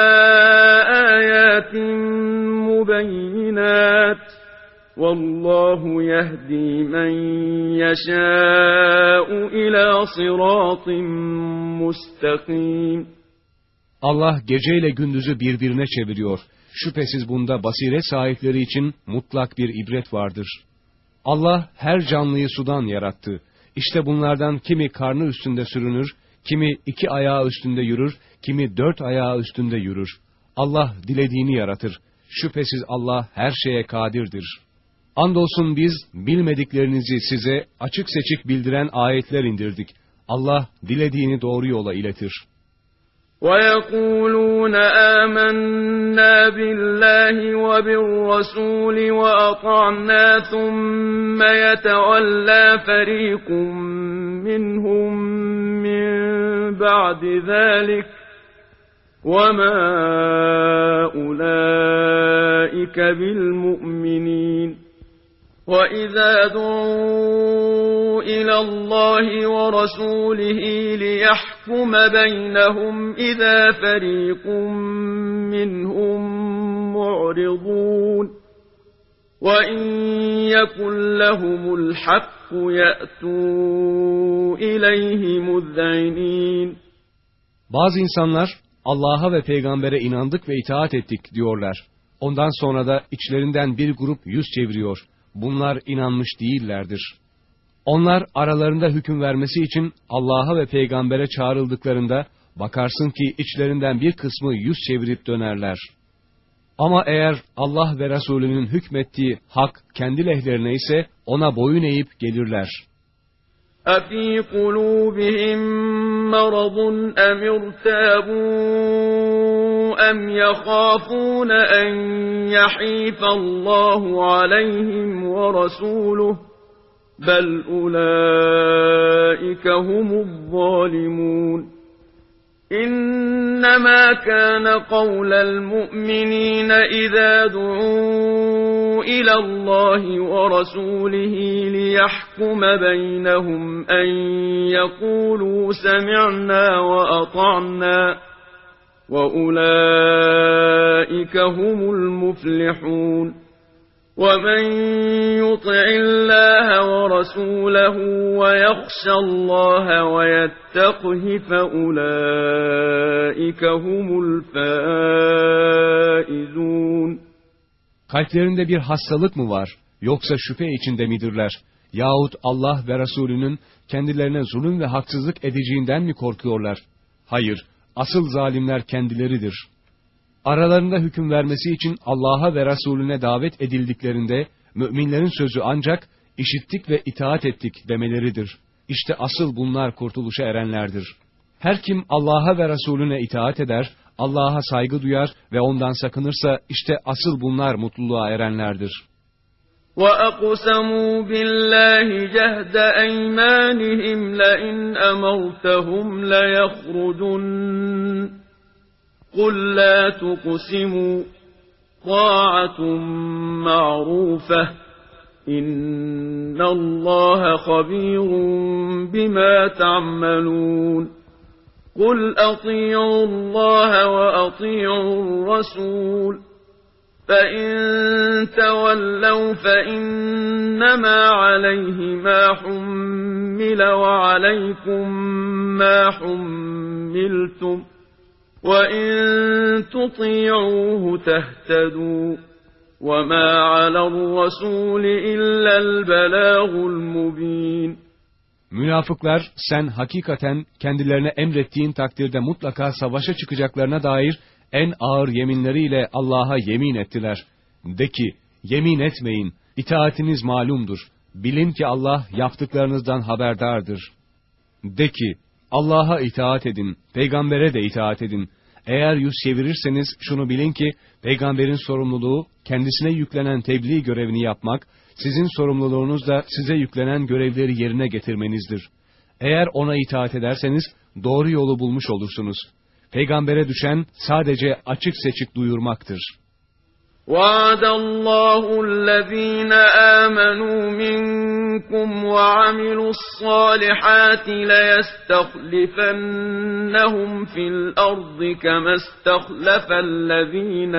آيات مبينات والله يهدي من يشاء إلى صراط مستقيم. Allah geceyle gündüzü birbirine çeviriyor. Şüphesiz bunda basiret sahipleri için mutlak bir ibret vardır. Allah her canlıyı sudan yarattı. İşte bunlardan kimi karnı üstünde sürünür, kimi 2 ayağı üstünde yürür, kimi 4 ayağı üstünde yürür. Allah dilediğini yaratır. Şüphesiz Allah her şeye kadirdir. Andolsun biz bilmediklerinizi size açık seçik bildiren ayetler indirdik. Allah dilediğini doğru yola iletir. وَيَقُولُونَ آمَنَّا بِاللَّهِ وَبِالرَّسُولِ وَأَطَعْنَا ثُمَّ يَتَوَلَّى فَرِيقٌ مِّنْهُم مِّن بَعْدِ ذَلِكَ وَمَا أُولَٰئِكَ بِالْمُؤْمِنِينَ. وَإِذَا دُعُوا إِلَى اللَّهِ وَرَسُولِهِ لِيَحْكُمَ بَيْنَهُمْ إِذَا فَرِيقٌ مِّنْهُم مُّعْرِضُونَ وَإِن يَكُن لَّهُمُ الْحَقُّ يَأْتُوا إِلَيْهِ مُذْعِنِينَ. Bazı insanlar Allah'a ve peygambere inandık ve itaat ettik diyorlar. Ondan sonra da içlerinden bir grup yüz çeviriyor. Bunlar inanmış değillerdir. Onlar aralarında hüküm vermesi için Allah'a ve peygambere çağrıldıklarında bakarsın ki içlerinden bir kısmı yüz çevirip dönerler. Ama eğer Allah ve Resulünün hükmettiği hak kendi lehlerine ise ona boyun eğip gelirler. أَفِي قُلُوبِهِم مَّرَضٌ أَمِ ارْتَابُوا أَمْ يَخَافُونَ أَن يَحِيفَ اللَّهُ عَلَيْهِمْ وَرَسُولُهُ بَلْ أُولَٰئِكَ هُمُ الظَّالِمُونَ. إِنَّمَا كَانَ قَوْلَ الْمُؤْمِنِينَ إِذَا دُعُوا إِلَى اللَّهِ وَرَسُولِهِ لِيَحْكُمَ بَيْنَهُمْ أَن يَقُولُوا سَمِعْنَا وَأَطَعْنَا وَأُولَٰئِكَ هُمُ الْمُفْلِحُونَ. وَمَن يُطِعِ اللَّهَ وَرَسُولَهُ وَيَخْشَ اللَّهَ وَيَتَّقْهِ فَأُولَٰئِكَ هُمُ الْفَائِزُونَ. Kalplerinde bir hastalık mı var, yoksa şüphe içinde midirler? Yahut Allah ve Resulünün kendilerine zulüm ve haksızlık edeceğinden mi korkuyorlar? Hayır, asıl zalimler kendileridir. Aralarında hüküm vermesi için Allah'a ve Resulüne davet edildiklerinde, müminlerin sözü ancak işittik ve itaat ettik demeleridir. İşte asıl bunlar kurtuluşa erenlerdir. Her kim Allah'a ve Resulüne itaat eder, Allah'a saygı duyar ve ondan sakınırsa, işte asıl bunlar mutluluğa erenlerdir. وَأَقْسَمُوا بِاللَّهِ جَهْدَ أَيْمَانِهِمْ لَئِنْ أَمَرْتَهُمْ لَيَخْرُجُنَّ قُلْ لَا تُقْسِمُوا طَاعَةٌ مَّعْرُوفَةٌ إِنَّ اللَّهَ خَبِيرٌ بِمَا تَعْمَلُونَ. قُلْ أَطِيعُوا اللَّهَ وَأَطِيعُوا الرَّسُولَ فَإِن تَوَلَّوْا فَإِنَّمَا عَلَيْهِ مَا حُمِّلَ وَعَلَيْكُمْ مَا حُمِّلْتُمْ وَإِن تُطِيعُوهُ تَهْتَدُوا وَمَا عَلَى الرَّسُولِ إِلَّا الْبَلَاغُ الْمُبِينُ. Münafıklar, sen hakikaten kendilerine emrettiğin takdirde mutlaka savaşa çıkacaklarına dair en ağır yeminleriyle Allah'a yemin ettiler. De ki, yemin etmeyin, itaatiniz malumdur. Bilin ki Allah yaptıklarınızdan haberdardır. De ki, Allah'a itaat edin, peygambere de itaat edin. Eğer yüz çevirirseniz şunu bilin ki peygamberin sorumluluğu kendisine yüklenen tebliğ görevini yapmak, sizin sorumluluğunuz da size yüklenen görevleri yerine getirmenizdir. Eğer ona itaat ederseniz doğru yolu bulmuş olursunuz. Peygambere düşen sadece açık seçik duyurmaktır. وَعَدَ اللّٰهُ الَّذ۪ينَ آمَنُوا مِنْكُمْ وَعَمِلُوا الصَّالِحَاتِ لَيَسْتَخْلِفَنَّهُمْ فِي الْأَرْضِ كَمَا اسْتَخْلَفَ الَّذ۪ينَ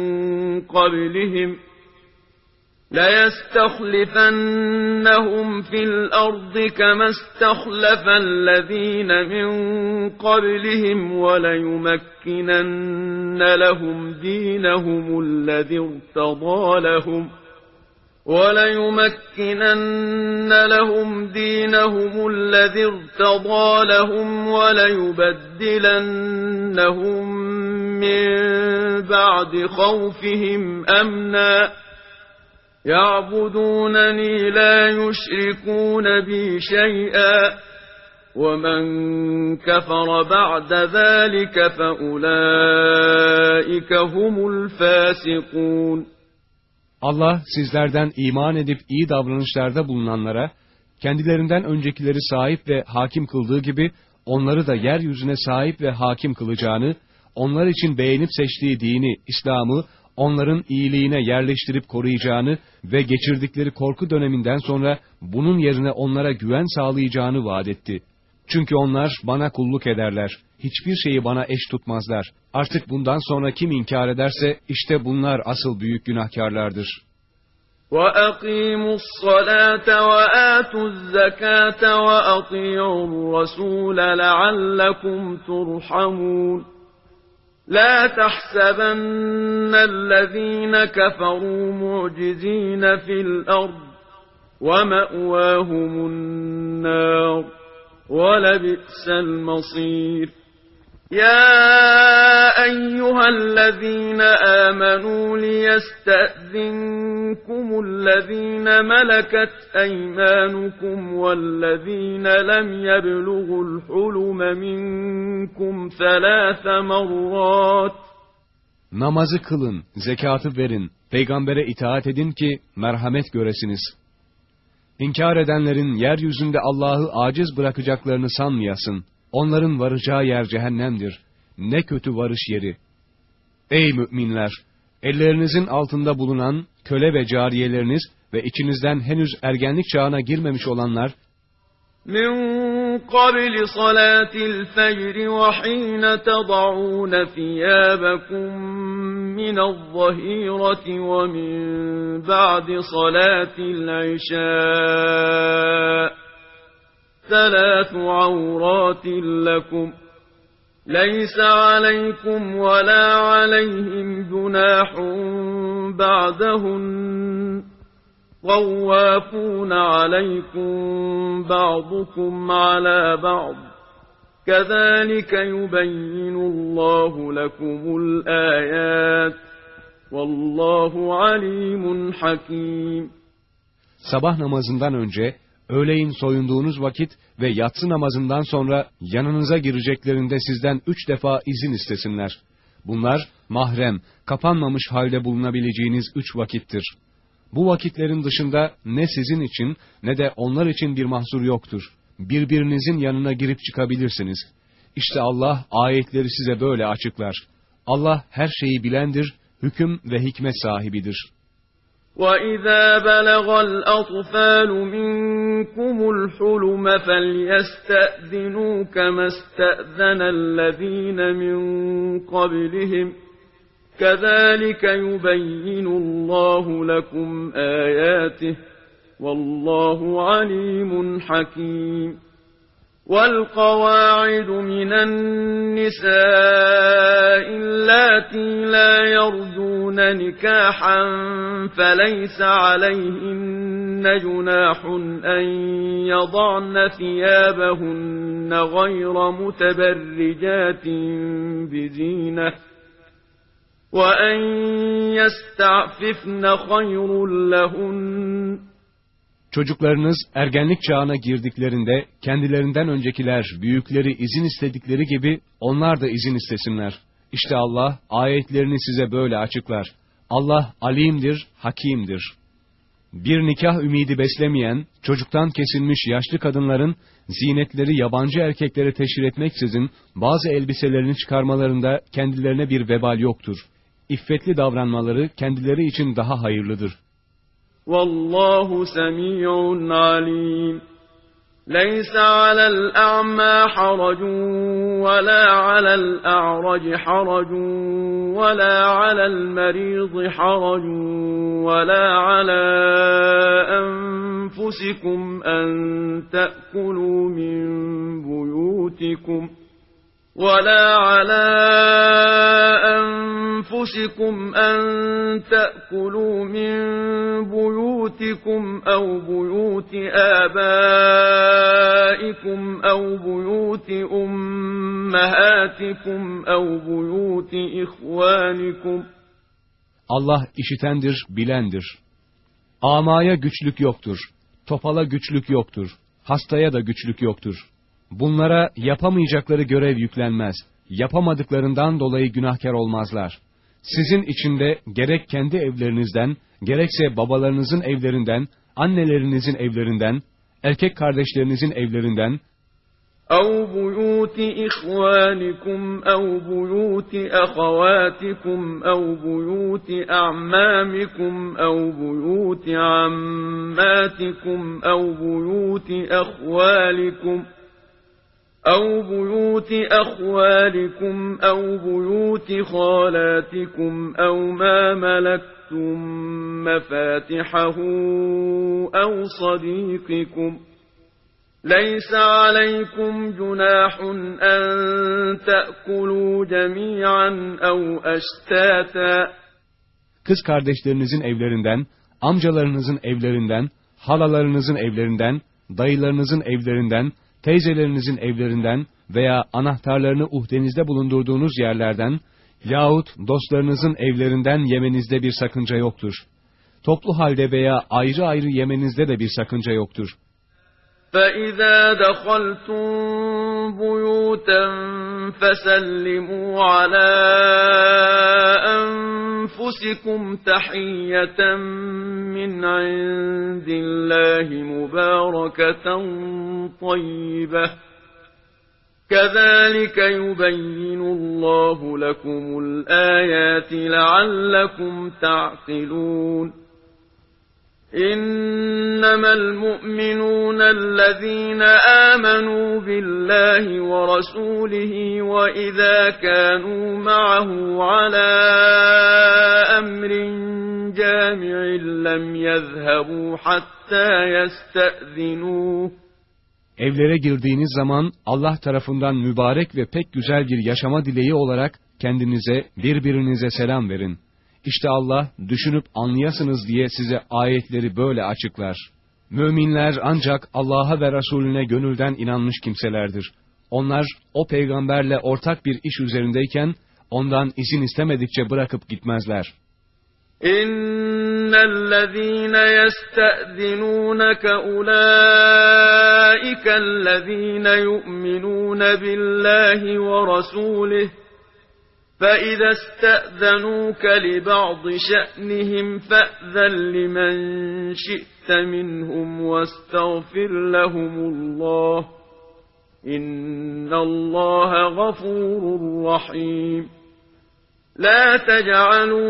مِنْ قَبْلِهِمْ وَلَيُمَكِّنَنَّ لَهُمْ دِينَهُمُ الَّذِي ارْتَضَىٰ لَهُمْ وَلَيُبَدِّلَنَّهُمْ مِنْ بَعْدِ خَوْفِهِمْ أَمْنًا يَعْبُدُونَنِي لَا يُشْرِكُونَ بِي شَيْئًا وَمَنْ كَفَرَ بَعْدَ ذَٰلِكَ فَأُولَٰئِكَ هُمُ الْفَاسِقُونَ. Allah sizlerden iman edip iyi davranışlarda bulunanlara, kendilerinden öncekileri sahip ve hakim kıldığı gibi, onları da yeryüzüne sahip ve hakim kılacağını, onlar için beğenip seçtiği dini, İslam'ı, onların iyiliğine yerleştirip koruyacağını ve geçirdikleri korku döneminden sonra bunun yerine onlara güven sağlayacağını vaat etti. Çünkü onlar bana kulluk ederler, hiçbir şeyi bana eş tutmazlar. Artık bundan sonra kim inkar ederse işte bunlar asıl büyük günahkarlardır. وَأَقِيمُوا الصَّلَاةَ وَآتُوا الزَّكَاةَ وَأَطِيعُوا الرَّسُولَ لَعَلَّكُمْ تُرْحَمُونَ. لَا تَحْسَبَنَّ الَّذ۪ينَ كَفَرُوا مُعْجِز۪ينَ فِي الْأَرْضِ وَمَأْوَاهُمُ النَّارُ وَلَبِئْسَ الْمَصِيرُ. يَا أَيُّهَا الَّذ۪ينَ آمَنُوا لِيَسْتَأْذِنكُمُ الَّذ۪ينَ مَلَكَتْ أَيْمَانُكُمْ وَالَّذ۪ينَ لَمْ يَبْلُغُوا الْحُلُمَ مِنْكُمْ 3 مرات. Namazı kılın, zekatı verin, peygambere itaat edin ki merhamet göresiniz. İnkar edenlerin yeryüzünde Allah'ı aciz bırakacaklarını sanmayasın. Onların varacağı yer cehennemdir. Ne kötü varış yeri. Ey müminler! Ellerinizin altında bulunan köle ve cariyeleriniz ve içinizden henüz ergenlik çağına girmemiş olanlar, مِنْ قَبْلِ صَلَاةِ الْفَجْرِ وَحِينَ تَضَعُونَ ثِيَابَكُمْ مِنَ الظَّهِيرَةِ وَمِنْ بَعْدِ صَلَاةِ الْعِشَاءِ 3 عَوْرَاتٍ لَكُمْ لَيْسَ عَلَيْكُمْ وَلَا عَلَيْهِمْ جُنَاحٌ بَعْدَهُنَّ طَوَّافُونَ عَلَيْكُمْ بَعْضُكُمْ عَلَى بَعْضٍ كَذَٰلِكَ يُبَيِّنُ اللّٰهُ لَكُمُ الْآيَاتِ وَاللّٰهُ عَلِيمٌ حَكِيمٌ. Sabah namazından önce, öğleyin soyunduğunuz vakit ve yatsı namazından sonra yanınıza gireceklerinde sizden 3 defa izin istesinler. Bunlar mahrem, kapanmamış halde bulunabileceğiniz 3 vakittir. Bu vakitlerin dışında ne sizin için ne de onlar için bir mahsur yoktur. Birbirinizin yanına girip çıkabilirsiniz. İşte Allah ayetleri size böyle açıklar. Allah her şeyi bilendir, hüküm ve hikmet sahibidir. وَإِذَا بَلَغَ الْأَطْفَالُ مِنْكُمُ الْحُلُمَ فَلْيَسْتَأْذِنُوا كَمَا اسْتَأْذَنَ الَّذ۪ينَ مِنْ قَبْلِهِمْ كَذَٰلِكَ يُبَيِّنُ اللّٰهُ لَكُمْ آيَاتِهِ وَاللّٰهُ عَلِيمٌ حَكِيمٌ. وَالْقَوَاعِدُ مِنَ النِّسَاءِ اللَّاتِي لَا يَرْجُونَ نِكَاحًا فَلَيْسَ عَلَيْهِنَّ جُنَاحٌ أَن يَضَعْنَ ثِيَابَهُنَّ غَيْرَ مُتَبَرِّجَاتٍ بِزِينَةٍ وَأَن يَسْتَعْفِفْنَ خَيْرٌ لَهُنَّ. Çocuklarınız ergenlik çağına girdiklerinde kendilerinden öncekiler, büyükleri izin istedikleri gibi onlar da izin istesinler. İşte Allah ayetlerini size böyle açıklar. Allah alimdir, hakimdir. Bir nikah ümidi beslemeyen, çocuktan kesilmiş yaşlı kadınların zinetleri yabancı erkeklere teşhir etmeksizin bazı elbiselerini çıkarmalarında kendilerine bir vebal yoktur. İffetli davranmaları kendileri için daha hayırlıdır. Vallahu semi'un alim. ليس على الأعمى حرج ولا على الأعرج حرج ولا على المريض حرج ولا على أنفسكم أن تأكلوا من بيوتكم ولا على أنفسكم أن تأكلوا من بيوتكم أو بيوت آبائكم أو بيوت أمهاتكم أو بيوت إخوانكم. Allah işitendir, bilendir. Amaya güçlük yoktur, topala güçlük yoktur, hastaya da güçlük yoktur. Bunlara yapamayacakları görev yüklenmez. Yapamadıklarından dolayı günahkar olmazlar. Sizin içinde gerek kendi evlerinizden, gerekse babalarınızın evlerinden, annelerinizin evlerinden, erkek kardeşlerinizin evlerinden, أو بيوت إخوانكم أو بيوت أخواتكم أو بيوت أعمامكم أو بيوت عماتكم أو بيوت أخوالكم أو بيوت أخوالكم أو بيوت خالاتكم أو ما ملكتم مفاتحه أو صديقكم. ليس عليكم جناح أن تأكلوا جميعا أو أشتاتا. Kız kardeşlerinizin evlerinden, amcalarınızın evlerinden, halalarınızın evlerinden, dayılarınızın evlerinden, teyzelerinizin evlerinden veya anahtarlarını uhdenizde bulundurduğunuz yerlerden yahut dostlarınızın evlerinden yemenizde bir sakınca yoktur. Toplu halde veya ayrı ayrı yemenizde de bir sakınca yoktur. فَإِذَا دَخَلْتُمْ بُيُوتًا فَسَلِّمُوا عَلَى أَنفُسِكُمْ تَحِيَّةً مِّنْ عِندِ اللَّهِ مُبَارَكَةً طَيِّبَةً كَذَلِكَ يُبَيِّنُ اللَّهُ لَكُمُ الْآيَاتِ لَعَلَّكُمْ تَعْقِلُونَ. إنما المؤمنون الذين آمنوا بالله ورسوله وإذا كانوا معه على أمر جامع لم يذهبوا حتى يستأذنوه. Evlere girdiğiniz zaman Allah tarafından mübarek ve pek güzel bir yaşama dileği olarak kendinize, birbirinize selam verin. İşte Allah düşünüp anlayasınız diye size ayetleri böyle açıklar. Müminler ancak Allah'a ve Resulüne gönülden inanmış kimselerdir. Onlar o peygamberle ortak bir iş üzerindeyken ondan izin istemedikçe bırakıp gitmezler. İnnellezîne yesta'zinûneke ulâikellezîne yu'minûne billâhi ve rasûlih. فَإِذَا اسْتَأْذَنُوكَ لِبَعْضِ شَأْنِهِمْ فَأْذَنْ لِمَنْ شِئْتَ مِنْهُمْ وَاسْتَغْفِرْ لَهُمُ اللَّهَ إِنَّ اللَّهَ غَفُورٌ رَحِيمٌ. لَا تَجْعَلُوا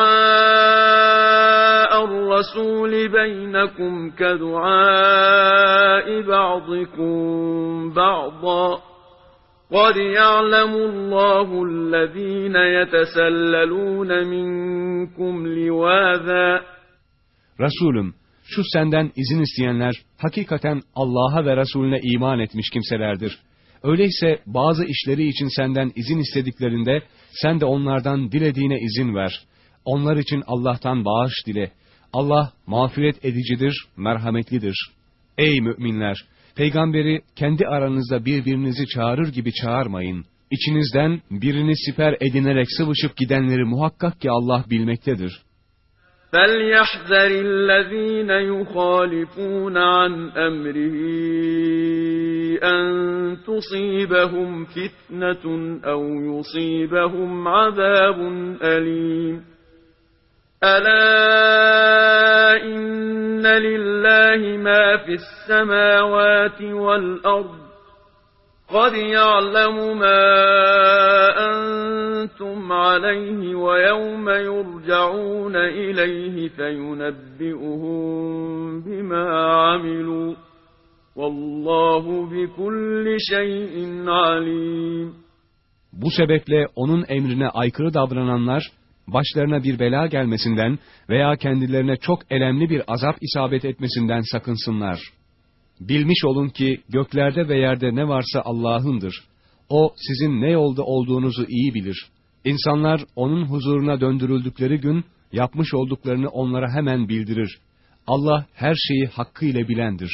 دُعَاءَ الرَّسُولِ بَيْنَكُمْ كَدُعَاءِ بَعْضِكُمْ بَعْضًا قَدْ يَعْلَمُ اللّٰهُ الَّذ۪ينَ يَتَسَلَّلُونَ مِنْكُمْ لِوَاذًا. Resulüm, şu senden izin isteyenler hakikaten Allah'a ve Resulüne iman etmiş kimselerdir. Öyleyse bazı işleri için senden izin istediklerinde sen de onlardan dilediğine izin ver. Onlar için Allah'tan bağış dile. Allah mağfiret edicidir, merhametlidir. Ey müminler! Peygamberi kendi aranızda birbirinizi çağırır gibi çağırmayın. İçinizden birini siper edinerek sıvışıp gidenleri muhakkak ki Allah bilmektedir. فَلْيَحْذَرِ الَّذ۪ينَ يُخَالِفُونَ عَنْ أَمْرِهِ أَنْ تُصِيبَهُمْ فِتْنَةٌ أَوْ يُصِيبَهُمْ عَذَابٌ أَلِيمٌ أَلَا إِنَّ لِلَّهِ مَا فِي السَّمَاوَاتِ وَالْأَرْضِ قَدْ يَعْلَمُ مَا أَنْتُمْ عَلَيْهِ وَيَوْمَ يُرْجَعُونَ إِلَيْهِ فَيُنَبِّئُهُم بِمَا عَمِلُوا وَاللّٰهُ بِكُلِّ شَيْءٍ عَلِيمٌ. Bu sebeple onun emrine aykırı davrananlar, başlarına bir bela gelmesinden veya kendilerine çok elemli bir azap isabet etmesinden sakınsınlar. Bilmiş olun ki göklerde ve yerde ne varsa Allah'ındır. O sizin ne yolda olduğunuzu iyi bilir. İnsanlar onun huzuruna döndürüldükleri gün yapmış olduklarını onlara hemen bildirir. Allah her şeyi hakkıyla bilendir.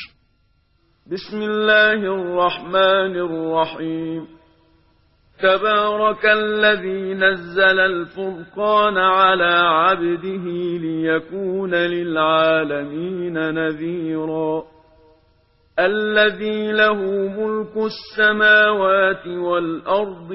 Bismillahirrahmanirrahim. Tebârekellezî nezzelel furkâne alâ abdihi liyekûne lil'âlemîne nezîrâ. الذي له ملك السماوات والأرض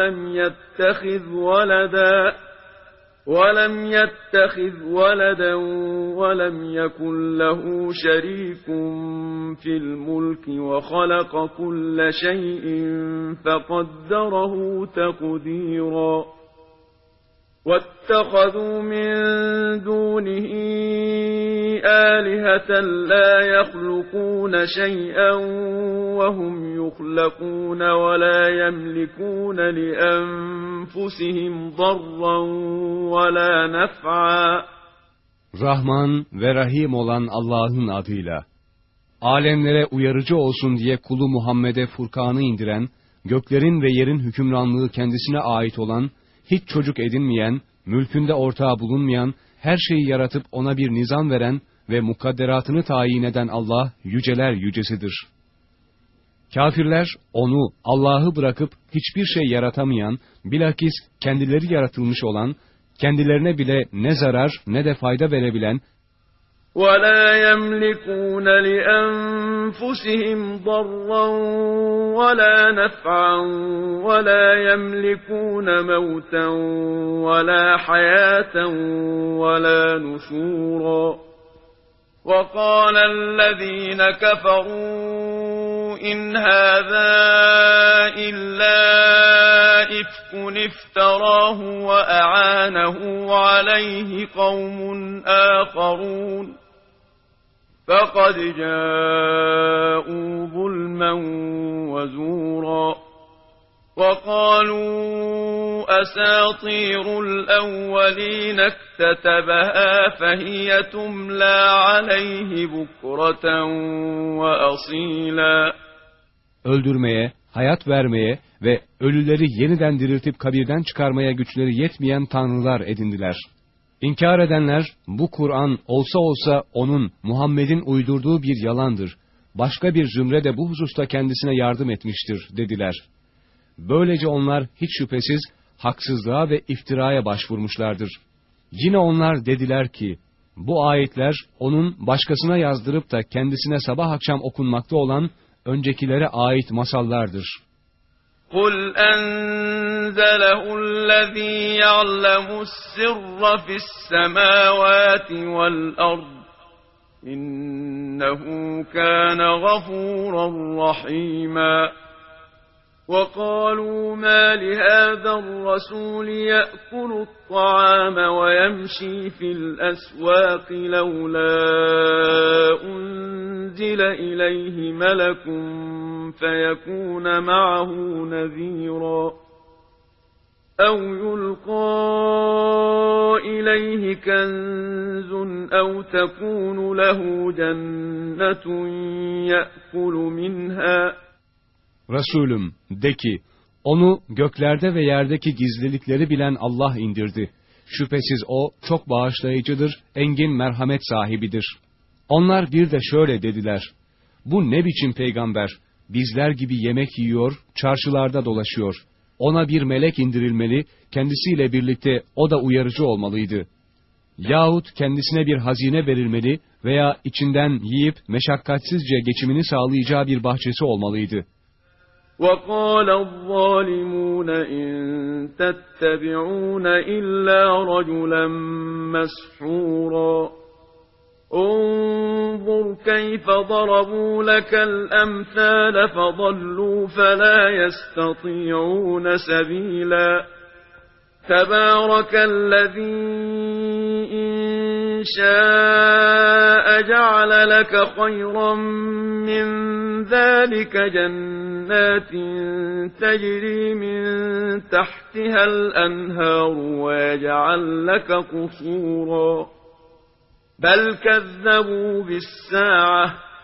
ولم يتخذ ولدا ولم يكن له شريك في الملك وخلق كل شيء فقدره تقديرا واتخذوا من دونه آلهة لا يخلقون شيئا وهم يخلقون ولا يملكون لأنفسهم ضرا ولا نفعا. Rahman ve Rahim olan Allah'ın adıyla. Alemlere uyarıcı olsun diye kulu Muhammed'e Furkan'ı indiren, göklerin ve yerin hükümranlığı kendisine ait olan, hiç çocuk edinmeyen, mülkünde ortağı bulunmayan, her şeyi yaratıp ona bir nizam veren ve mukadderatını tayin eden Allah, yüceler yücesidir. Kafirler, onu, Allah'ı bırakıp hiçbir şey yaratamayan, bilakis kendileri yaratılmış olan, kendilerine bile ne zarar ne de fayda verebilen, وَلَا يَمْلِكُونَ لِأَنفُسِهِمْ ضَرًّا وَلَا نَفْعًا وَلَا يَمْلِكُونَ مَوْتًا وَلَا حَيَاةً وَلَا نُشُورًا. وَقَالَ الَّذِينَ كَفَرُوا إِنْ هَذَا إِلَّا إِفْكٌ افْتَرَاهُ وَأَعَانَهُ عَلَيْهِ قَوْمٌ آخَرُونَ فَقَدْ جَاءُوا ظُلْمًا وَزُورًا. وَقَالُوا أَسَاطِيرُ الْأَوَّلِينَ اكْتَتَبَهَا فَهِيَ تُمْلَى عَلَيْهِ بُكْرَةً وَأَصِيلًا. Öldürmeye, hayat vermeye ve ölüleri yeniden diriltip kabirden çıkarmaya güçleri yetmeyen tanrılar edindiler. İnkar edenler, bu Kur'an olsa olsa onun, Muhammed'in uydurduğu bir yalandır. Başka bir zümre de bu hususta kendisine yardım etmiştir, dediler. Böylece onlar hiç şüphesiz haksızlığa ve iftiraya başvurmuşlardır. Yine onlar dediler ki, bu ayetler onun başkasına yazdırıp da kendisine sabah akşam okunmakta olan öncekilere ait masallardır. قُلْ أَنزَلَهُ الَّذ۪ي يَعْلَمُ السِّرَّ فِي السَّمَاوَاتِ وَالْأَرْضِ إِنَّهُ كَانَ غَفُورًا رَحِيمًا. وَقَالُوا مَا لِهَذَا الرَّسُولِ يَأْكُلُ الطَّعَامَ وَيَمْشِي فِي الْأَسْوَاقِ لَوْلَا أُنْزِلَ إِلَيْهِ مَلَكٌ فَيَكُونَ مَعَهُ نَذِيرًا أَوْ يُلْقَى إِلَيْهِ كَنْزٌ أَوْ تَكُونُ لَهُ جَنَّةٌ يَأْكُلُ مِنْهَا. Resulüm, de ki, onu göklerde ve yerdeki gizlilikleri bilen Allah indirdi. Şüphesiz o çok bağışlayıcıdır, engin merhamet sahibidir. Onlar bir de şöyle dediler: bu ne biçim peygamber? Bizler gibi yemek yiyor, çarşılarda dolaşıyor. Ona bir melek indirilmeli, kendisiyle birlikte o da uyarıcı olmalıydı. yahut kendisine bir hazine verilmeli veya içinden yiyip meşakkatsizce geçimini sağlayacağı bir bahçesi olmalıydı. وَقَالَ الظَّالِمُونَ إِن تَتَّبِعُونَ إِلَّا رَجُلًا مَسْحُورًا انظُرْ كَيْفَ ضَرَبُوا لَكَ الْأَمْثَالَ فَضَلُّوا فَلَا يَسْتَطِيعُونَ سَبِيلًا تَبَارَكَ الَّذِي إِن شَاءَ جَعَلَ لَكَ خَيْرًا مِّن ذَلِكَ جَنَّاتٍ تَجْرِي مِن تَحْتِهَا الْأَنْهَارُ وَيَجْعَل لَّكَ قُصُورًا بَلْ كَذَّبُوا بِالسَّاعَةِ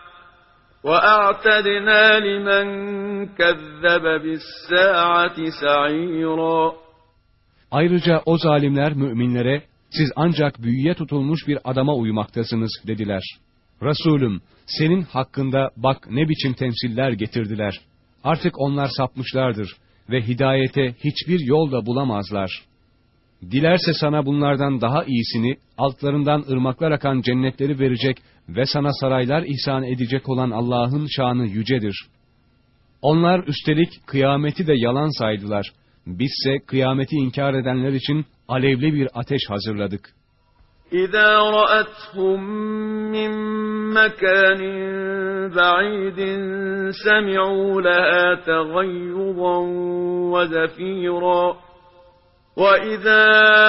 وَأَعْتَدْنَا لِمَن كَذَّبَ بِالسَّاعَةِ سَعِيرًا. Ayrıca o zalimler müminlere, siz ancak büyüye tutulmuş bir adama uymaktasınız dediler. Resulüm, senin hakkında bak ne biçim temsiller getirdiler. Artık onlar sapmışlardır ve hidayete hiçbir yol da bulamazlar. Dilerse sana bunlardan daha iyisini, altlarından ırmaklar akan cennetleri verecek ve sana saraylar ihsan edecek olan Allah'ın şanı yücedir. Onlar üstelik kıyameti de yalan saydılar. Bizse kıyameti inkar edenler için alevli bir ateş hazırladık. إِذَا رَأَتْهُم مِّن مَّكَانٍ بَعِيدٍ سَمِعُوا لَهَا تَغَيُّظًا وَزَفِيرًا وَإِذَا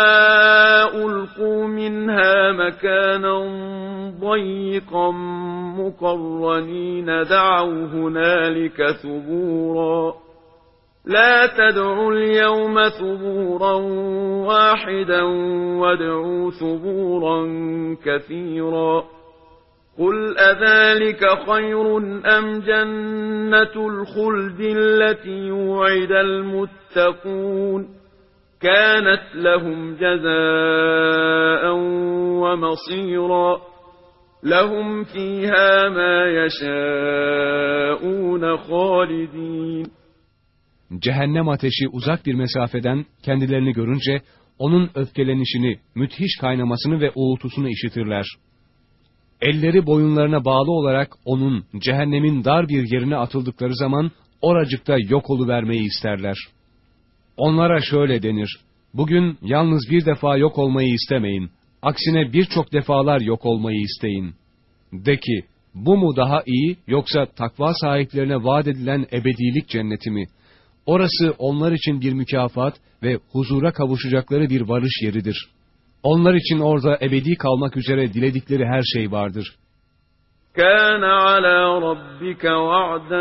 أُلْقُوا مِنْهَا مَكَانًا ضَيِّقًا مُّقَرَّنِينَ دَعَوْا هُنَالِكَ ثُبُورًا لَا تَدْعُوا الْيَوْمَ ثُبُورًا وَاحِدًا وَادْعُوا ثُبُورًا كَثِيرًا قُلْ أَذَلِكَ خَيْرٌ أَمْ جَنَّةُ الْخُلْدِ الَّتِي وُعِدَ الْمُتَّقُونَ كَانَتْ لَهُمْ جَزَاءً وَمَصِيرًا لَهُمْ فِيهَا مَا يَشَاءُونَ خَالِدِينَ. Cehennem ateşi uzak bir mesafeden kendilerini görünce, onun öfkelenişini, müthiş kaynamasını ve uğultusunu işitirler. Elleri boyunlarına bağlı olarak onun, cehennemin dar bir yerine atıldıkları zaman, oracıkta yok oluvermeyi isterler. Onlara şöyle denir: bugün yalnız bir defa yok olmayı istemeyin, aksine birçok defalar yok olmayı isteyin. De ki, bu mu daha iyi, yoksa takva sahiplerine vaat edilen ebedilik cenneti mi? Orası onlar için bir mükafat ve huzura kavuşacakları bir varış yeridir. Onlar için orada ebedi kalmak üzere diledikleri her şey vardır. كَانَ عَلَى رَبِّكَ وَعْدًا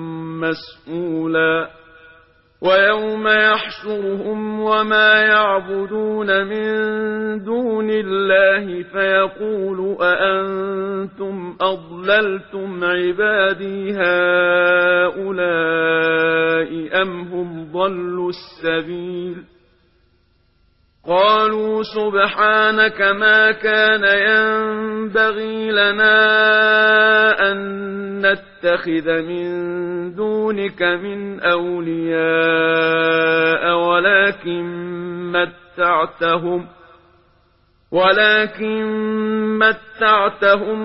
مَسْئُولًا وَيَوْمَ يَحْشُرُهُمْ وَمَا يَعْبُدُونَ مِن دُونِ اللَّهِ فَيَقُولُ أَأَنتُمْ أَضْلَلْتُمْ عِبَادِي هَؤُلَاءِ أَمْ هُمْ ضَلُّوا السَّبِيلَ قَالُوا سُبْحَانَكَ مَا كَانَ يَنبَغِي لَنَا أَن نَّتَّخِذَ مِن دُونِكَ مِنْ أَوْلِيَاءَ ولكن متعتهم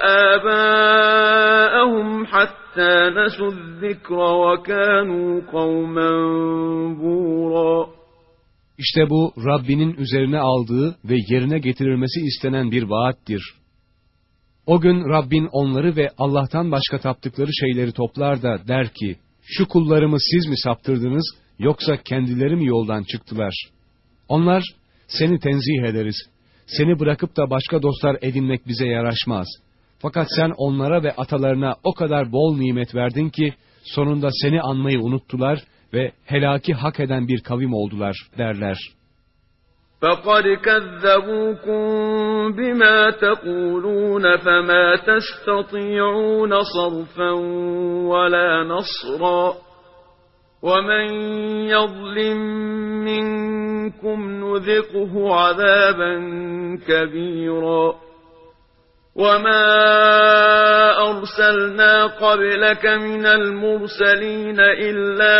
وآباءهم حتى نسوا الذكر وكانوا قوما بورا. İşte bu Rabbinin üzerine aldığı ve yerine getirilmesi istenen bir vaattir. O gün Rabbin onları ve Allah'tan başka taptıkları şeyleri toplar da der ki, şu kullarımı siz mi saptırdınız, yoksa kendileri mi yoldan çıktılar? Onlar, seni tenzih ederiz, seni bırakıp da başka dostlar edinmek bize yaraşmaz. Fakat sen onlara ve atalarına o kadar bol nimet verdin ki, sonunda seni anmayı unuttular ve helaki hak eden bir kavim oldular derler. فَقَدْ كَذَّبُوكُمْ بِمَا تَقُولُونَ فَمَا تَسْتَطِيعُونَ صَرْفًا وَلَا نَصْرًا وَمَنْ يَظْلِمْ مِنْكُمْ نُذِقْهُ عَذَابًا كَبِيرًا وَمَا أرسلنا قبلك من المرسلين إلا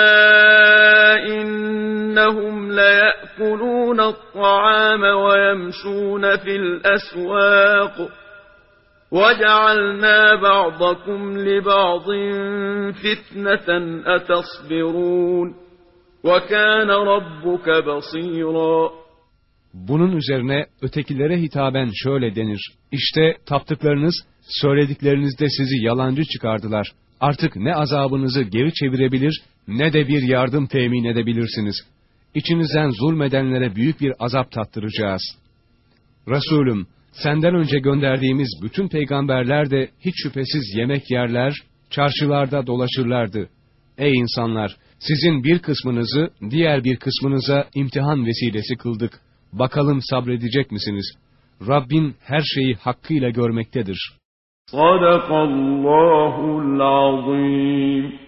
إنهم ليأكلون الطعام ويمشون في الأسواق وجعلنا بعضكم لبعض فتنة أتصبرون وكان ربك بصيرا. Bunun üzerine ötekilere hitaben şöyle denir: İşte taptıklarınız, söylediklerinizde sizi yalancı çıkardılar. Artık ne azabınızı geri çevirebilir, ne de bir yardım temin edebilirsiniz. İçinizden zulmedenlere büyük bir azap tattıracağız. Resulüm, senden önce gönderdiğimiz bütün peygamberler de hiç şüphesiz yemek yerler, çarşılarda dolaşırlardı. Ey insanlar! Sizin bir kısmınızı diğer bir kısmınıza imtihan vesilesi kıldık. Bakalım sabredecek misiniz? Rabbin her şeyi hakkıyla görmektedir. Sadakallahul azim.